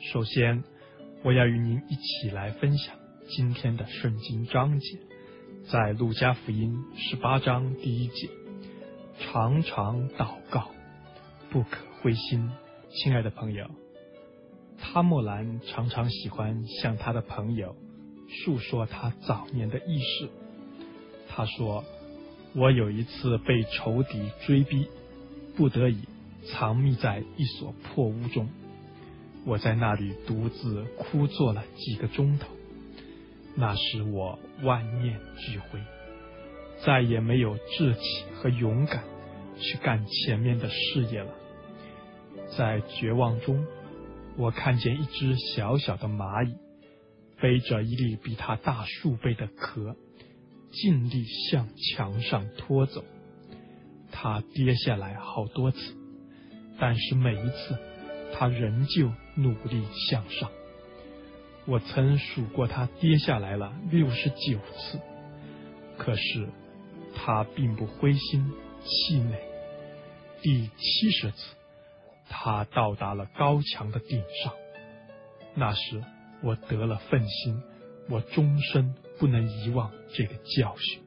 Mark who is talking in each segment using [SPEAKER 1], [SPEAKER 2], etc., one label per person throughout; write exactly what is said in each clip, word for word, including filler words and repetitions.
[SPEAKER 1] 首先，我要与您一起来分享今天的圣经章节，在路加福音十八章第一节，常常祷告，不可灰心。亲爱的朋友，他莫兰常常喜欢向他的朋友述说他早年的轶事。他说，我有一次被仇敌追逼，不得已藏匿在一所破屋中，我在那里独自哭坐了几个钟头。那时我万念俱灰，再也没有志气和勇敢去干前面的事业了。在绝望中，我看见一只小小的蚂蚁背着一粒比它大数倍的壳，尽力向墙上拖走。它跌下来好多次，但是每一次它仍旧努力向上。我曾数过它跌下来了六十九次，可是它并不灰心气馁。第七十次，它到达了高墙的顶上。那时我得了愤心，我终身不能遗忘这个教训。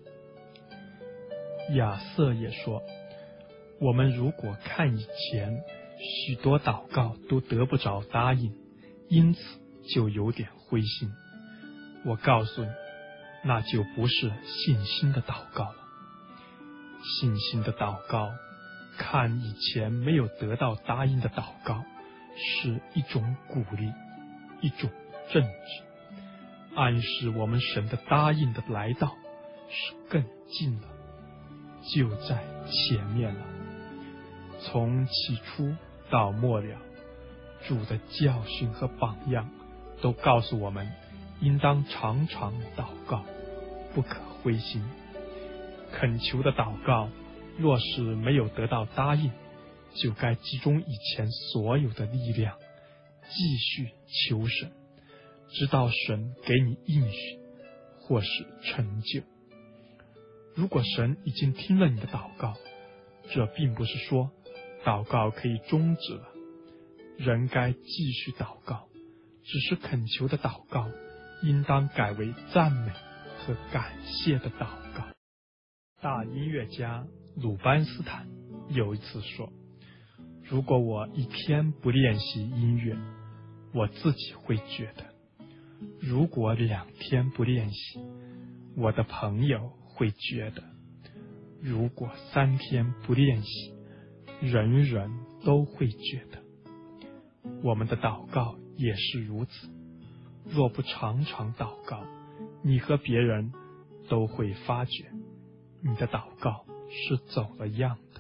[SPEAKER 1] 亚瑟也说，我们如果看以前许多祷告都得不着答应，因此就有点灰心。我告诉你，那就不是信心的祷告了。信心的祷告，看以前没有得到答应的祷告，是一种鼓励，一种正直，暗示我们神的答应的来到是更近了，就在前面了。从起初到末了，主的教训和榜样都告诉我们，应当常常祷告，不可灰心。恳求的祷告若是没有得到答应，就该集中以前所有的力量，继续求神，直到神给你应许或是成就。如果神已经听了你的祷告，这并不是说祷告可以终止了，人该继续祷告，只是恳求的祷告应当改为赞美和感谢的祷告。大音乐家鲁班斯坦有一次说，如果我一天不练习音乐，我自己会觉得；如果两天不练习，我的朋友会觉得；如果三天不练习，人人都会觉得。我们的祷告也是如此，若不常常祷告，你和别人都会发觉你的祷告是走了样的。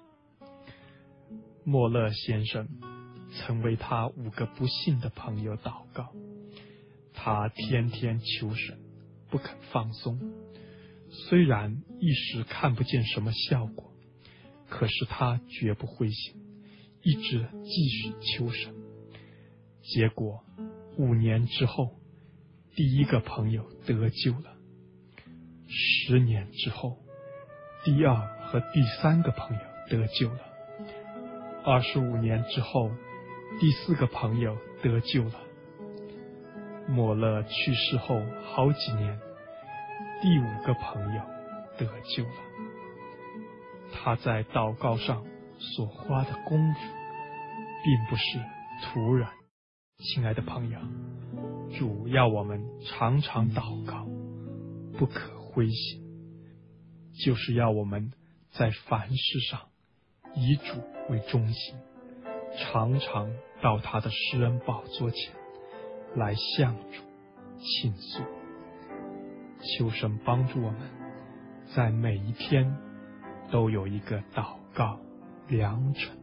[SPEAKER 1] 莫勒先生曾为他五个不信的朋友祷告，他天天求神，不肯放松。虽然一时看不见什么效果，可是他绝不灰心，一直继续求神。结果五年之后，第一个朋友得救了；十年之后，第二和第三个朋友得救了；二十五年之后，第四个朋友得救了。莫勒去世后好几年，第五个朋友得救了。他在祷告上所花的功夫并不是突然。亲爱的朋友，主要我们常常祷告，不可灰心，就是要我们在凡事上以主为中心，常常到他的施恩宝座前来向主倾诉。求神帮助我们，在每一天都有一个祷告良辰。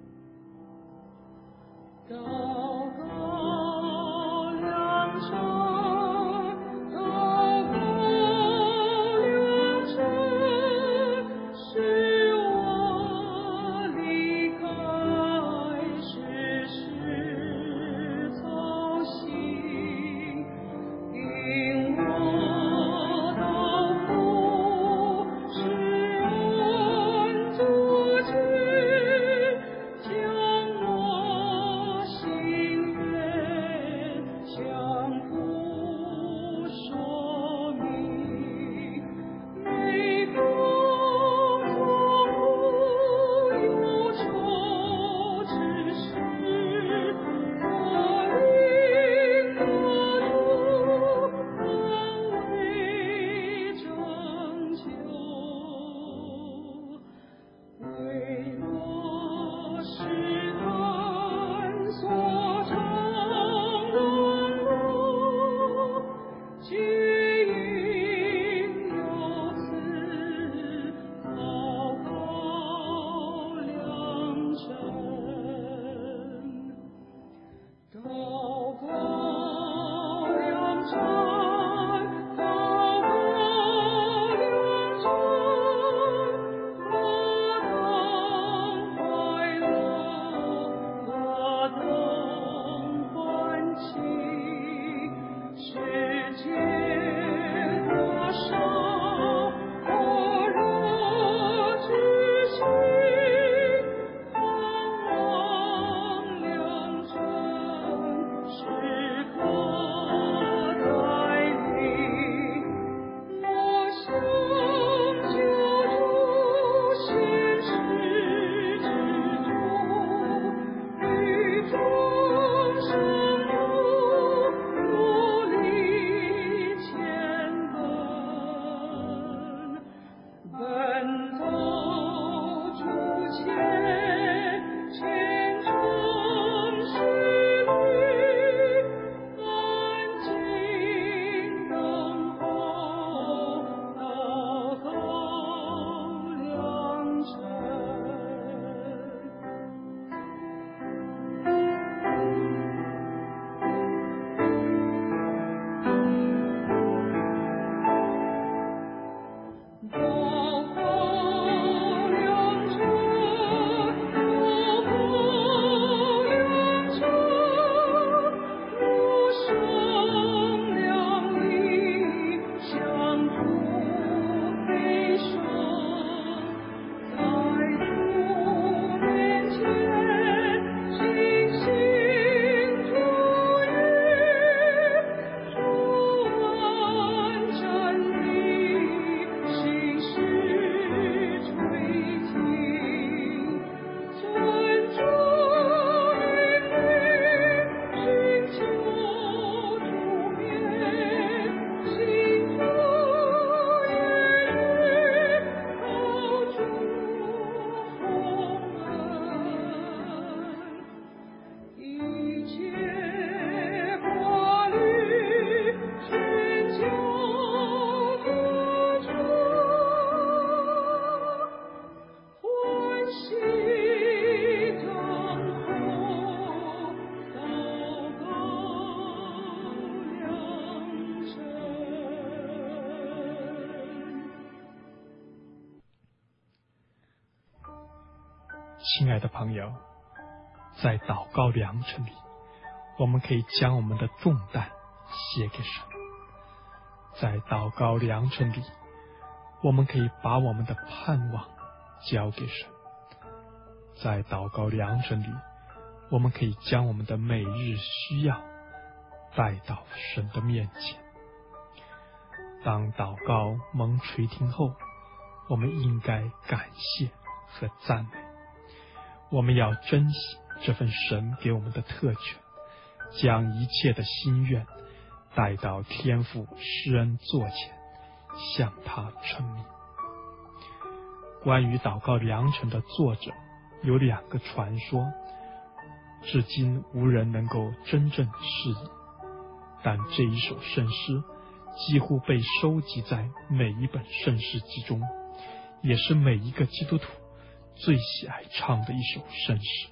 [SPEAKER 1] 亲爱的朋友，在祷告良辰里，我们可以将我们的重担卸给神。在祷告良辰里，我们可以把我们的盼望交给神。在祷告良辰里，我们可以将我们的每日需要带到神的面前。当祷告蒙垂听后，我们应该感谢和赞美。我们要珍惜这份神给我们的特权，将一切的心愿带到天父施恩座前，向他称名。关于祷告良辰的作者有两个传说，至今无人能够真正释疑，但这一首圣诗几乎被收集在每一本圣诗集中，也是每一个基督徒最喜爱唱的一首圣诗。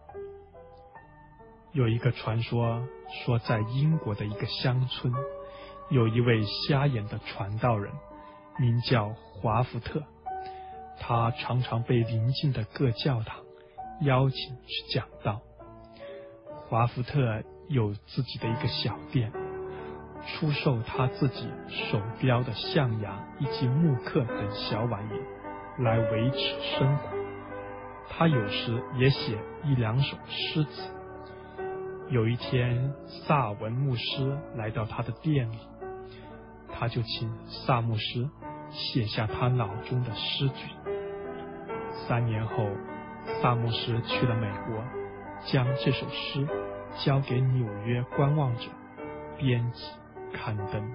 [SPEAKER 1] 有一个传说说，在英国的一个乡村，有一位瞎眼的传道人，名叫华福特。他常常被邻近的各教堂邀请去讲道。华福特有自己的一个小店，出售他自己手雕的象牙以及木刻等小玩意来维持生活。他有时也写一两首诗词。有一天，萨文牧师来到他的店里，他就请萨牧师写下他脑中的诗句。三年后，萨牧师去了美国，将这首诗交给纽约观望者编辑刊登。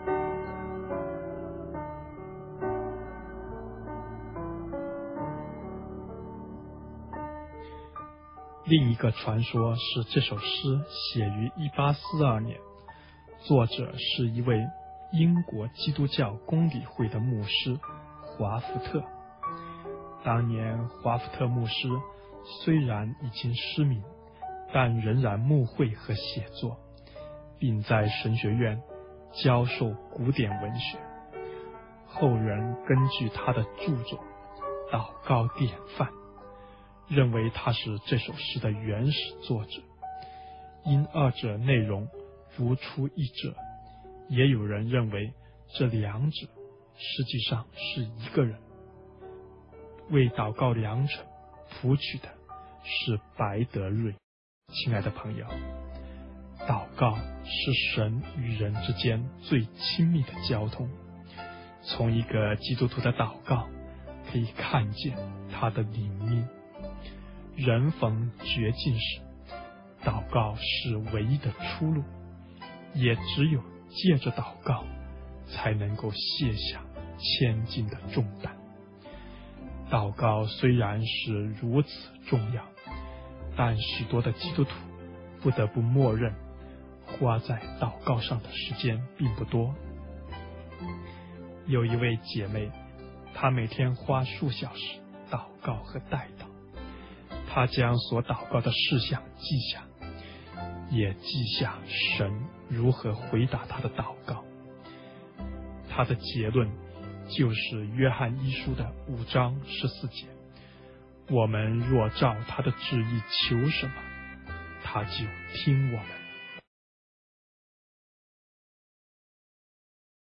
[SPEAKER 1] 另一个传说是，这首诗写于一八四二年，作者是一位英国基督教公理会的牧师华福特。当年华福特牧师虽然已经失明，但仍然牧会和写作，并在神学院教授古典文学。后人根据他的著作《祷告典范》，认为他是这首诗的原始作者。因二者内容如出一辙，也有人认为这两者实际上是一个人。为祷告良辰谱曲的是白德瑞。亲爱的朋友，祷告是神与人之间最亲密的交通。从一个基督徒的祷告可以看见他的灵命。人逢绝境时，祷告是唯一的出路，也只有借着祷告才能够卸下千斤的重担。祷告虽然是如此重要，但许多的基督徒不得不默认，花在祷告上的时间并不多。有一位姐妹，她每天花数小时祷告和代祷，她将所祷告的事项记下，也记下神如何回答她的祷告。她的结论就是约翰一书的五章十四节，我们若照他的旨意求什么，他就听我们。